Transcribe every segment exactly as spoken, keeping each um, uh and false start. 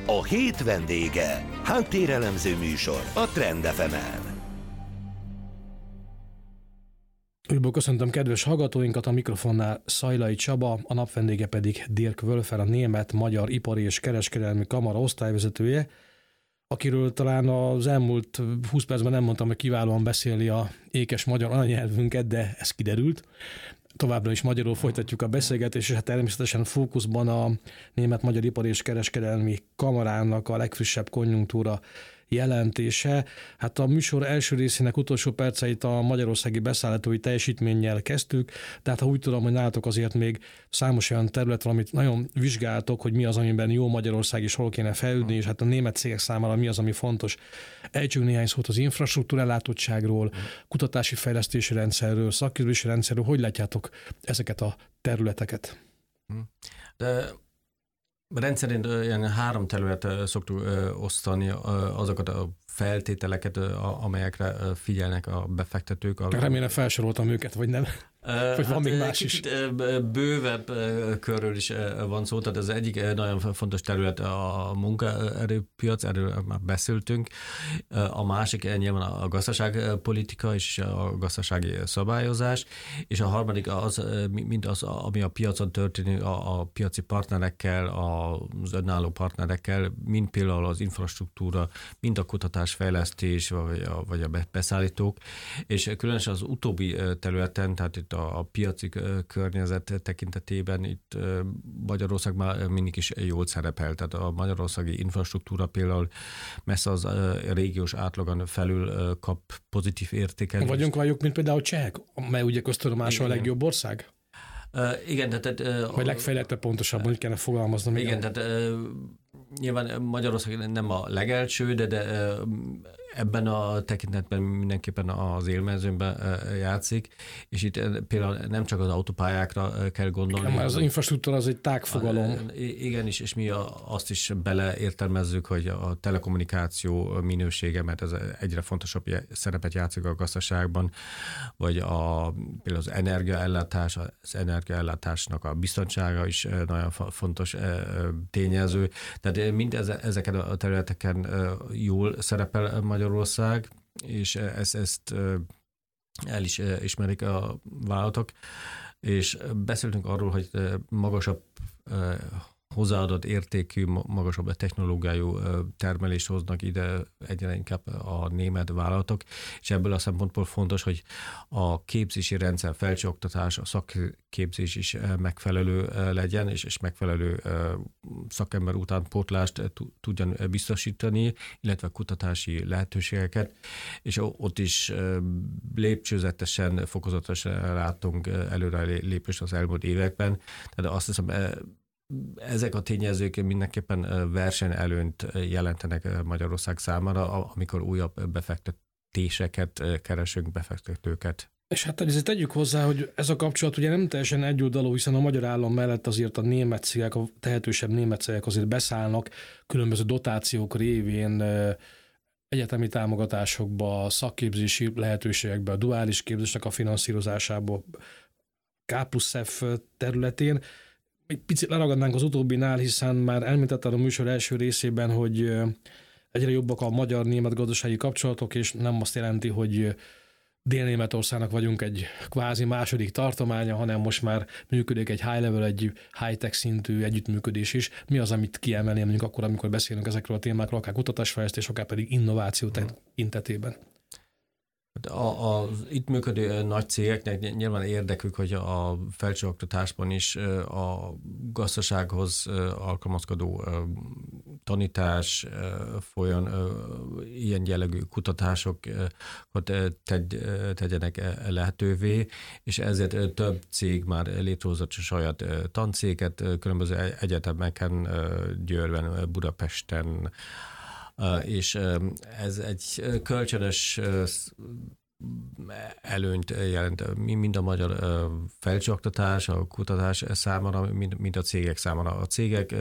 A hét vendége. Háttérelemző műsor a Trend ef emen. Újból köszöntöm kedves hallgatóinkat, a mikrofonnál Szajlai Csaba, a nap vendége pedig Dirk Wölfer, a Német-Magyar Ipari és Kereskedelmi Kamara osztályvezetője, akiről talán az elmúlt húsz percben nem mondtam, hogy kiválóan beszéli a ékes magyar anyanyelvünket, de ez kiderült. Továbbra is magyarul folytatjuk a beszélgetést, és hát természetesen fókuszban a Német-Magyar Ipari és Kereskedelmi Kamarának a legfrissebb konjunktúra jelentése. Hát a műsor első részének utolsó perceit a magyarországi beszállítói teljesítménnyel kezdtük, tehát ha úgy tudom, hogy nálatok azért még számos olyan terület van, amit nagyon vizsgáltok, hogy mi az, amiben jó Magyarország és hol kéne fejlődni, és hát a német cégek számára mi az, ami fontos. Ejtsünk néhány szót az infrastruktúra ellátottságról, kutatási fejlesztési rendszerről, szakképzési rendszerről, hogy látjátok ezeket a területeket? De rendszerint ilyen három területre szoktuk osztani azokat a feltételeket, amelyekre figyelnek a befektetők. Remélem felsoroltam őket, vagy nem? Vagy van hát még más is? Bővebb körről is van szó, tehát ez egyik nagyon fontos terület a munkaerőpiac, erről már beszéltünk. A másik nyilván a gazdaságpolitika és a gazdasági szabályozás, és a harmadik az, mint az, ami a piacon történik, a, a piaci partnerekkel, az önálló partnerekkel, mint például az infrastruktúra, mint a kutatásfejlesztés, vagy a, vagy a beszállítók, és különösen az utóbbi területen, tehát itt a, a piaci környezet tekintetében itt Magyarország már mindig is jól szerepel. Tehát a magyarországi infrastruktúra például messze az régiós átlagon felül kap pozitív értéket. Vagyunk vagyok, mint például Csehek, mely ugye köztudomású a legjobb ország? Uh, igen, tehát... Uh, Vagy legfejlettebb pontosabban, hogy kellene fogalmaznom. Igen, igen. tehát uh, nyilván Magyarország nem a legelső, de, de uh, ebben a tekintetben mindenképpen az élmezőnben uh, játszik, és itt uh, például nem csak az autópályákra uh, kell gondolni. Igen, az infrastruktúra az egy tágfogalom. Uh, igen, és, és mi a, azt is beleértelmezzük, hogy a telekommunikáció minősége, mert ez egyre fontosabb szerepet játszik a gazdaságban, vagy a, például az energiaellátás, az energiaellátásnak a biztonsága is nagyon fontos tényező. Tehát mind ezeken a területeken jól szerepel Magyarország, és ezt, ezt el is ismerik a vállalatok, és beszéltünk arról, hogy magasabb hozzáadott értékű, magasabb technológiájú termelést hoznak ide egyre inkább a német vállalatok, és ebből a szempontból fontos, hogy a képzési rendszer, felsőoktatás, a szakképzés is megfelelő legyen, és, és megfelelő szakember utánpótlást tudjan biztosítani, illetve kutatási lehetőségeket, és ott is lépcsőzetesen, fokozatosan látunk előre lépést az elmúlt években. Tehát azt hiszem, ezek a tényezők mindenképpen versenyelőnyt jelentenek Magyarország számára, amikor újabb befektetéseket keresünk, befektetőket. És hát ezért tegyük hozzá, hogy ez a kapcsolat ugye nem teljesen egyoldalú, hiszen a magyar állam mellett azért a német cégek, a tehetősebb német cégek azért beszállnak különböző dotációk révén egyetemi támogatásokba, szakképzési lehetőségekbe, a duális képzésnek a finanszírozásába, K plusz F területén. Egy picit leragadnánk az utóbbinál, hiszen már említetted a műsor első részében, hogy egyre jobbak a magyar-német gazdasági kapcsolatok, és nem azt jelenti, hogy Dél-Németországnak vagyunk egy kvázi második tartománya, hanem most már működik egy high-level, egy high-tech szintű együttműködés is. Mi az, amit kiemelni mondjuk akkor, amikor beszélünk ezekről a témákról, akár kutatásfejlesztés, akár pedig innováció tekintetében? A, az itt működő nagy cégeknek nyilván érdekük, hogy a felsőoktatásban is a gazdasághoz alkalmazkodó tanítás folyon ilyen jellegű kutatásokat tegyenek lehetővé, és ezért több cég már létrehozott saját tancéget különböző egyetemeken, Győrben, Budapesten, és ez egy kölcsönös előnyt jelent mind a magyar felsőoktatás, a kutatás számára, mind, mind a cégek számára. A cégek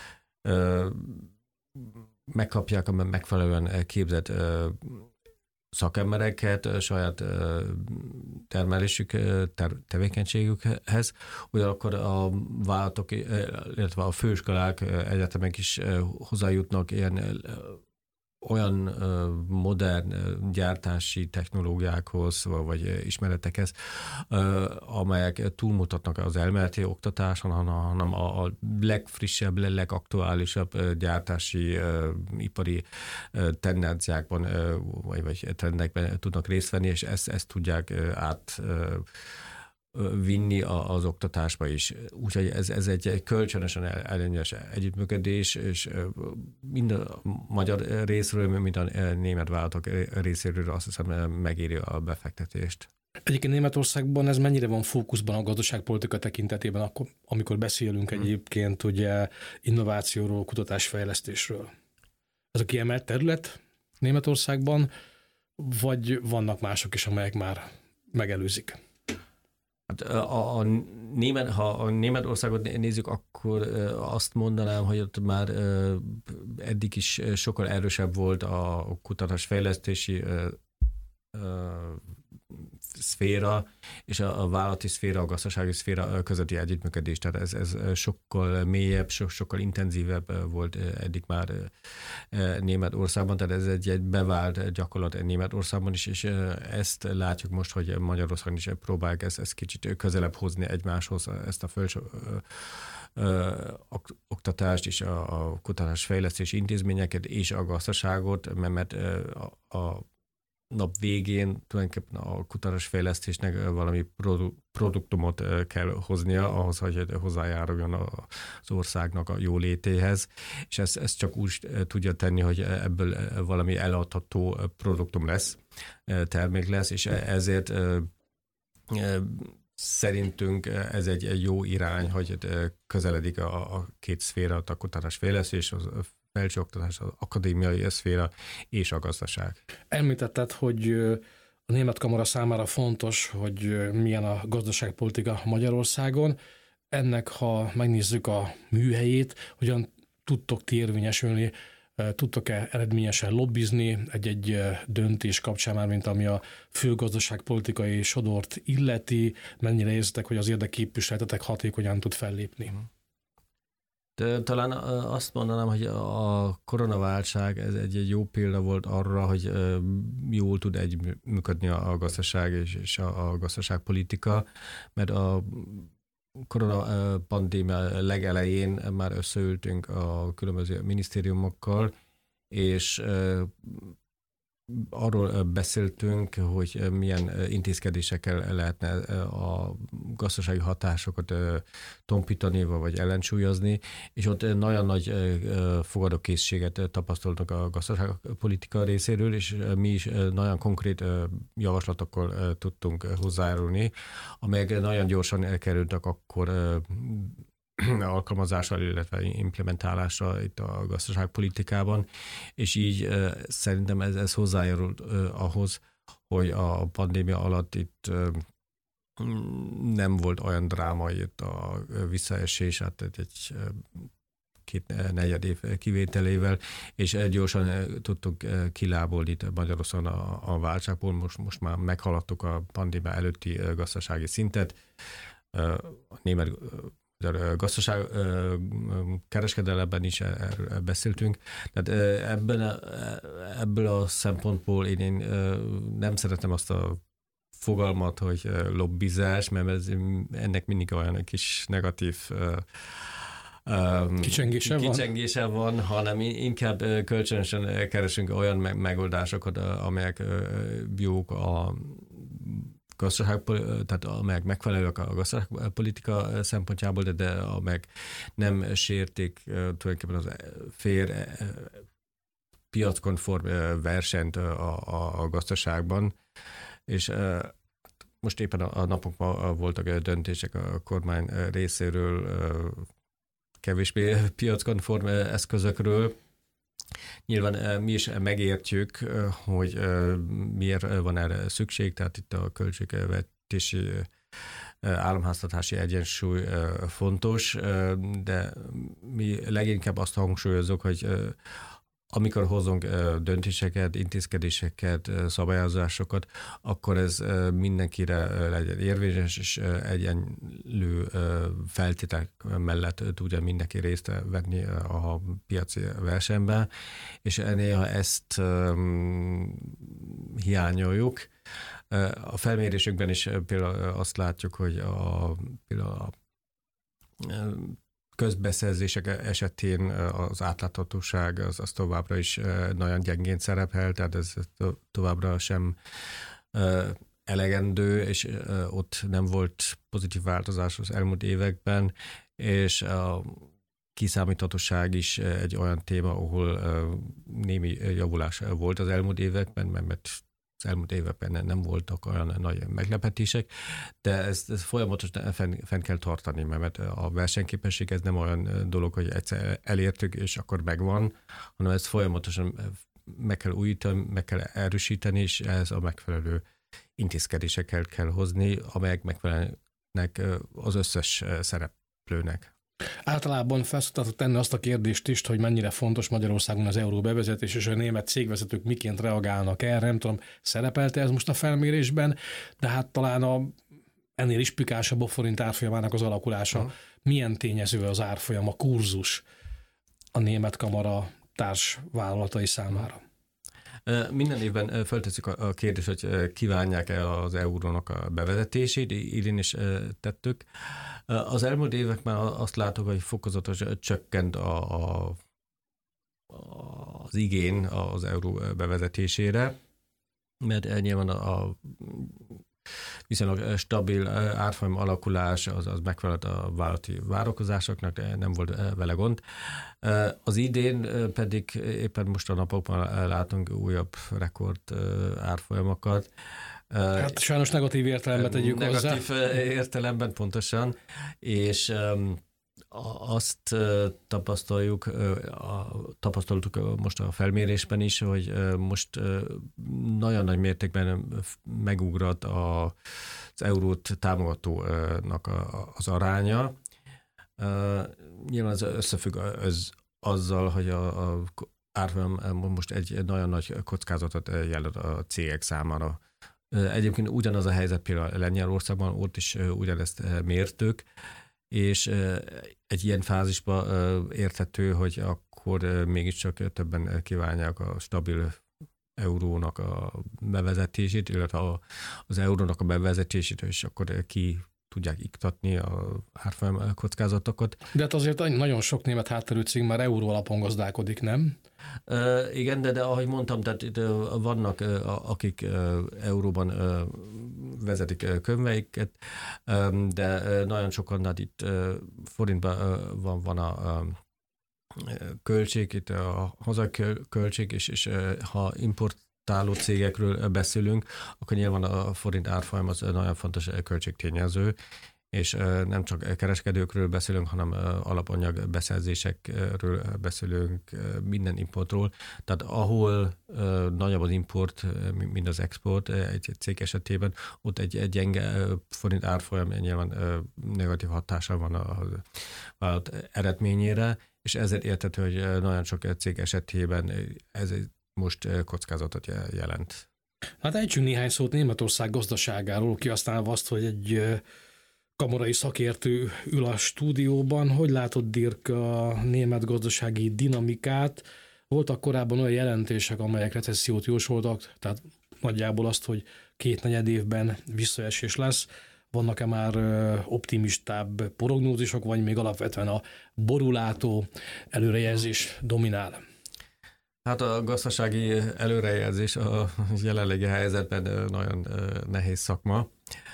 megkapják a megfelelően képzett szakembereket saját termelésük, ter- tevékenységükhez, ugyanakkor a vállalatok, illetve a főiskolák, egyetemek is hozzájutnak ilyen olyan modern gyártási technológiákhoz, vagy ismeretekhez, amelyek túlmutatnak az elméleti oktatáson, hanem a legfrissebb, legaktuálisabb gyártási, ipari tendenciákban, vagy trendekben tudnak részt venni, és ezt, ezt tudják át vinni az oktatásba is. Úgyhogy ez, ez egy kölcsönösen előnyös együttműködés, és mind a magyar részről, mind a német vállalatok részéről azt hiszem megéri a befektetést. Egyébként Németországban ez mennyire van fókuszban a gazdaságpolitika tekintetében, akkor, amikor beszélünk hmm. egyébként ugye innovációról, kutatásfejlesztésről? Ez a kiemelt terület Németországban, vagy vannak mások is, amelyek már megelőzik? Hát a, a német, ha a Németországot nézzük, akkor azt mondanám, hogy ott már eddig is sokkal erősebb volt a kutatásfejlesztési szféra és a, a vállalati szféra, a gazdasági szféra közötti együttműködés. Tehát ez, ez sokkal mélyebb, so, sokkal intenzívebb volt eddig már Németországban, tehát ez egy, egy bevált gyakorlat Németországban is, és ezt látjuk most, hogy Magyarországon is próbálják ezt, ezt kicsit közelebb hozni egymáshoz, ezt a felső oktatást és a, a kutatásfejlesztési intézményeket és a gazdaságot, mert a, a nap végén tulajdonképpen a kutatásfejlesztésnek valami produ- produktumot kell hoznia ahhoz, hogy hozzájáruljon az országnak a jólétéhez, és ezt, ezt csak úgy tudja tenni, hogy ebből valami eladható produktum lesz, termék lesz, és ezért szerintünk ez egy, egy jó irány, hogy közeledik a, a két szféra, a kutatásfejlesztés, az felsőoktatás, az akadémiai szféra és a gazdaság. Említetted, hogy a Német Kamara számára fontos, hogy milyen a gazdaságpolitika Magyarországon. Ennek, ha megnézzük a műhelyét, hogyan tudtok ti érvényesülni, tudtok-e eredményesen lobbizni egy-egy döntés kapcsán már, mint ami a fő gazdaságpolitikai sodort illeti, mennyire érzitek, hogy az érdekképviseletetek hatékonyan tud fellépni? De talán azt mondanám, hogy a koronaválság ez egy, egy jó példa volt arra, hogy jól tud együttműködni a gazdaság és a gazdaságpolitika, mert a koronapandémia legelején már összeültünk a különböző minisztériumokkal, és arról beszéltünk, hogy milyen intézkedésekkel lehetne a gazdasági hatásokat tompítani, vagy ellensúlyozni, és ott nagyon nagy fogadókészséget tapasztaltak a gazdaságpolitika részéről, és mi is nagyon konkrét javaslatokkal tudtunk hozzájárulni, amelyek nagyon gyorsan elkerültek akkor alkalmazásra, illetve implementálásra itt a gazdaságpolitikában, és így uh, szerintem ez, ez hozzájárult uh, ahhoz, hogy a pandémia alatt itt uh, nem volt olyan drámai itt a visszaesés, hát egy uh, két negyed év kivételével, és gyorsan tudtunk kilábolni itt Magyarországon a, a válságból. Most, most már meghaladtuk a pandémia előtti gazdasági szintet. Uh, a német a gazdaság kereskedelemben is beszéltünk. Tehát ebben a, ebből a szempontból én, én nem szeretem azt a fogalmat, hogy lobbizás, mert ez, ennek mindig olyan kis negatív kicsengése, kicsengése van. van, hanem inkább kölcsönösen keresünk olyan megoldásokat, amelyek jók a gazdaság, tehát amelyek megfelelőek a gazdaságpolitika szempontjából, de, de amelyek nem sértik tulajdonképpen az fér piackonform versenyt a, a, a gazdaságban. És most éppen a, a napokban voltak döntések a kormány részéről kevésbé piackonform eszközökről. Nyilván mi is megértjük, hogy miért van erre szükség, tehát itt a költségvetési államháztartási egyensúly fontos, de mi leginkább azt hangsúlyozunk, hogy amikor hozunk döntéseket, intézkedéseket, szabályozásokat, akkor ez mindenkire legyen érvényes, és egyenlő feltételek mellett tudja mindenki részt venni a piaci versenyben, és néha ezt hiányoljuk. A felmérésükben is például azt látjuk, hogy a, például a közbeszerzések esetén az átláthatóság az, az továbbra is nagyon gyengén szerepel, tehát ez továbbra sem elegendő, és ott nem volt pozitív változás az elmúlt években, és a kiszámíthatóság is egy olyan téma, ahol némi javulás volt az elmúlt években, mert az elmúlt években nem voltak olyan nagy meglepetések, de ezt, ezt folyamatosan fenn, fenn kell tartani, mert a versenyképesség ez nem olyan dolog, hogy egyszer elértük, és akkor megvan, hanem ezt folyamatosan meg kell újítani, meg kell erősíteni, és ez a megfelelő intézkedésekkel kell hozni, amelyek megfelelnek az összes szereplőnek. Általában felszoktatok tenni azt a kérdést is, hogy mennyire fontos Magyarországon az euró bevezetés, és a német cégvezetők miként reagálnak erre. Nem tudom, szerepelte ez most a felmérésben, de hát talán a, ennél is pikásabb a forint árfolyamának az alakulása. Uh-huh. Milyen tényező az árfolyam, a kurzus a német kamara társvállalatai számára? Minden évben felteszik a kérdést, hogy kívánják-e az eurónak a bevezetését, idén is tettük. Az elmúlt években azt látok, hogy fokozatosan csökkent a, a, az igény az euró bevezetésére, mert nyilván a, a viszonylag stabil árfolyam alakulás az, az megfelelt a vállalati várakozásoknak, de nem volt vele gond. Az idén pedig éppen most a napokban látunk újabb rekord árfolyamokat. Hát sajnos negatív értelemben tegyük hozzá. Negatív értelemben pontosan, és azt tapasztaljuk, tapasztaltuk most a felmérésben is, hogy most nagyon nagy mértékben megugrott az eurót támogatónak az aránya. Nyilván ez összefügg az, azzal, hogy a, a árfolyam most egy nagyon nagy kockázatot jelent a cégek számára. Egyébként ugyanaz a helyzet például Lengyelországban, ott is ugyanezt mértük, és egy ilyen fázisban érthető, hogy akkor mégiscsak többen kívánják a stabil eurónak a bevezetését, illetve az eurónak a bevezetését, és akkor ki tudják iktatni a árfolyam kockázatokat. De hát azért nagyon sok német hátterű cég már euró alapon gazdálkodik, nem? Uh, igen, de, de ahogy mondtam, tehát itt uh, vannak, uh, akik uh, euróban uh, vezetik uh, könyveiket, um, de uh, nagyon sokan, hát itt uh, forintban uh, van, van a uh, költség, itt a hazai költség, és, és uh, ha importáló cégekről beszélünk, akkor nyilván a forint árfolyam az nagyon fontos költségtényező, és nem csak kereskedőkről beszélünk, hanem alapanyag beszerzésekről beszélünk, minden importról. Tehát ahol nagyobb az import, mint az export egy cég esetében, ott egy, egy gyenge forint árfolyam nyilván negatív hatása van a vállalat eredményére, és ezért érthető, hogy nagyon sok cég esetében ez most kockázatot jelent. Hát ejtsünk néhány szót Németország gazdaságáról, kihasználva azt, hogy egy kamarai szakértő ül a stúdióban. Hogy látod, Dirk, a német gazdasági dinamikát? Voltak korábban olyan jelentések, amelyek recessziót jósoltak, tehát nagyjából azt, hogy két negyed évben visszaesés lesz. Vannak-e már optimistább prognózisok, vagy még alapvetően a borulátó előrejelzés dominál? Hát a gazdasági előrejelzés a jelenlegi helyzetben nagyon nehéz szakma.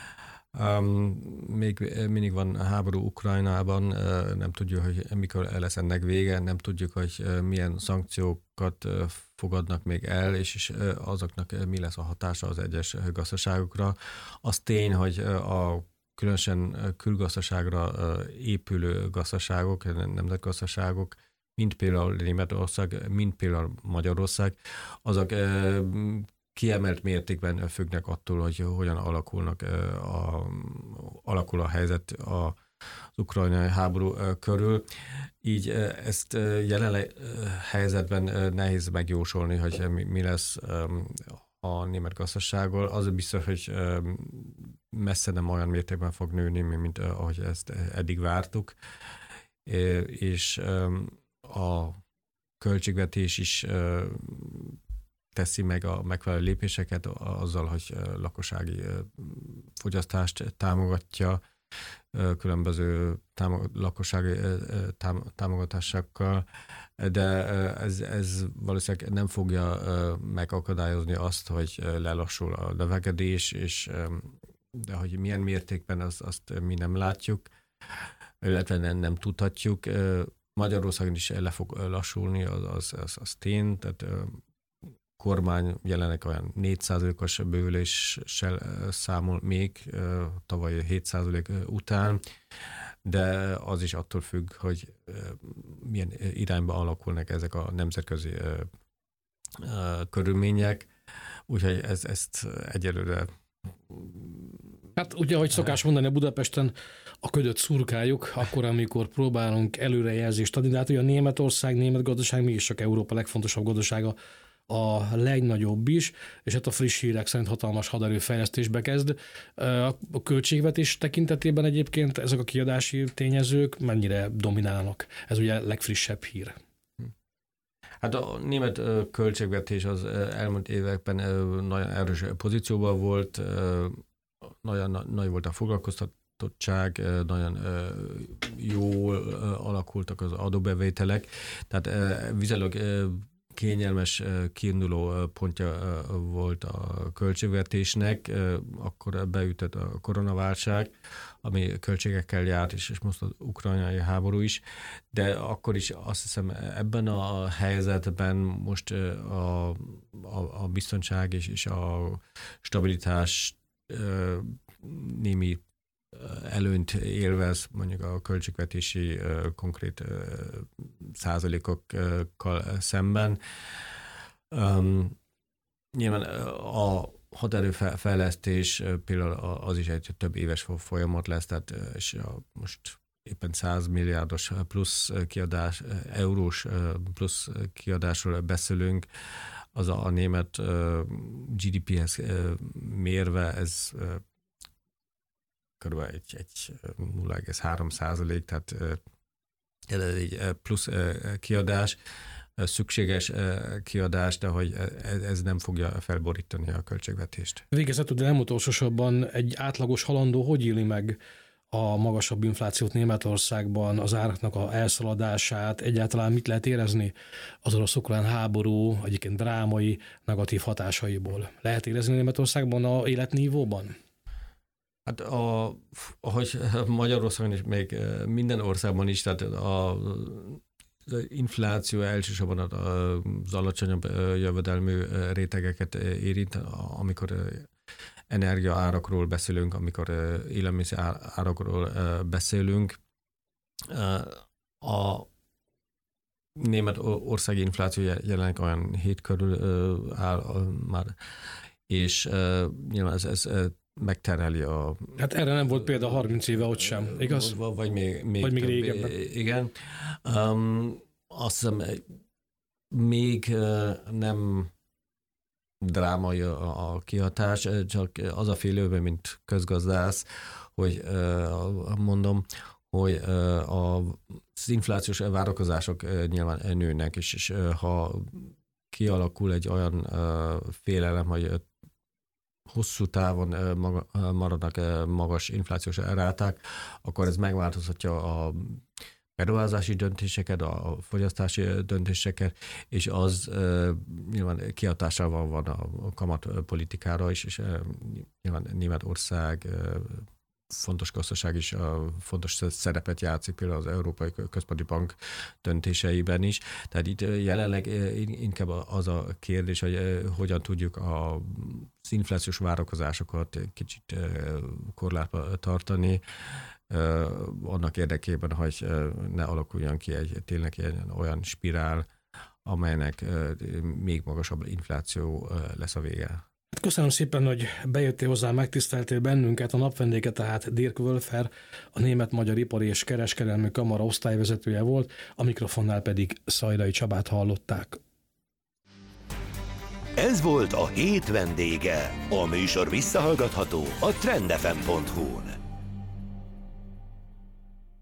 Um, még mindig van háború Ukrajnában, uh, nem tudjuk, hogy mikor lesz ennek vége, nem tudjuk, hogy uh, milyen szankciókat uh, fogadnak még el, és, és uh, azoknak uh, mi lesz a hatása az egyes uh, gazdaságokra. Az tény, hogy uh, a különösen külgazdaságra uh, épülő gazdaságok, nemzetgazdaságok, mint például Németország, mint például Magyarország, azok uh, kiemelt mértékben függnek attól, hogy hogyan alakulnak a, alakul a helyzet a az ukrajnai háború körül. Így ezt jelenleg helyzetben nehéz megjósolni, hogy mi lesz a német gazdasággal. Az biztos, hogy messze nem olyan mértékben fog nőni, mint ahogy ezt eddig vártuk. És a költségvetés is teszi meg a megfelelő lépéseket azzal, hogy lakossági fogyasztást támogatja, különböző támog, lakossági támogatásokkal, de ez, ez valószínűleg nem fogja megakadályozni azt, hogy lelassul a növekedés, és de hogy milyen mértékben, azt, azt mi nem látjuk, illetve nem, nem tudhatjuk. Magyarországon is le fog lassulni, az, az, az, az tény, tehát kormány jelenleg olyan négy százalékos bővüléssel számol még tavaly hét százalék után, de az is attól függ, hogy milyen irányba alakulnak ezek a nemzetközi körülmények, úgyhogy ez, ezt egyelőre... Hát ugye, ahogy szokás mondani, a Budapesten a ködöt szurkáljuk, akkor, amikor próbálunk előrejelzést adni, de hát ugye a Németország, német gazdaság mégis csak Európa legfontosabb gazdasága, a legnagyobb is, és hát a friss hírek szerint hatalmas haderőfejlesztésbe kezd. A költségvetés tekintetében egyébként ezek a kiadási tényezők mennyire dominálnak? Ez ugye a legfrissebb hír. Hát a német költségvetés az elmúlt években nagyon erős pozícióban volt, nagyon nagy volt a foglalkoztatottság, nagyon jól alakultak az adóbevételek, tehát viszonylag kényelmes kiinduló pontja volt a költségvetésnek, akkor beütött a koronaválság, ami költségekkel járt, és most az ukrajnai háború is, de akkor is azt hiszem ebben a helyzetben most a, a, a biztonság és, és a stabilitás némi előnyt élvez mondjuk a költségvetési uh, konkrét uh, százalékokkal szemben. Um, nyilván a haderőfejlesztés például az is egy több éves folyamat lesz, tehát és a, most éppen száz milliárdos plusz kiadás, eurós plusz kiadásról beszélünk, az a, a német uh, gé dé péhez uh, mérve ez uh, körülbelül egy, egy nulla egész három százalék, tehát ez egy plusz kiadás, szükséges kiadás, de hogy ez nem fogja felborítani a költségvetést. Végezetül, de nem utolsósorban egy átlagos halandó hogy éli meg a magasabb inflációt Németországban, az áraknak a elszaladását, egyáltalán mit lehet érezni az orosz-ukrán háború egyébként drámai negatív hatásaiból? Lehet érezni Németországban a életnívóban? Hát a, ahogy Magyarországon is, még minden országban is, tehát a, az infláció elsősorban az alacsonyabb jövedelmű rétegeket érint, amikor energiaárakról beszélünk, amikor élelmiszer árakról beszélünk. A német országi infláció jelenleg olyan hét körül áll már, és nyilván ez, ez megterheli a... Hát erre nem volt példa harminc éve ott sem, igaz? Vagy még, még, vagy még több, régebben. Igen. Um, azt hiszem, még nem drámai a, a kihatás, csak az a félőben, mint közgazdász, hogy mondom, hogy az inflációs várakozások nyilván nőnek, és, és ha kialakul egy olyan félelem, hogy hosszú távon maradnak magas inflációs ráták, akkor ez megváltoztatja a beruházási döntéseket, a fogyasztási döntéseket, és az nyilván kihatással van a kamatpolitikára is, és nyilván Németország fontos gazdaság is fontos szerepet játszik például az Európai Központi Bank döntéseiben is. Tehát itt jelenleg inkább az a kérdés, hogy hogyan tudjuk az inflációs várakozásokat kicsit korlátba tartani, annak érdekében, hogy ne alakuljon ki egy tényleg egy olyan spirál, amelynek még magasabb infláció lesz a vége. Köszönöm szépen, hogy bejöttél hozzá, megtiszteltél bennünket. A napvendége tehát Dirk Wölfer, a Német-Magyar Ipari és Kereskedelmi Kamara osztályvezetője volt, a mikrofonnál pedig Szajlai Csabát hallották. Ez volt a hét vendége. A műsor visszahallgatható a trend ef em pont hu-n.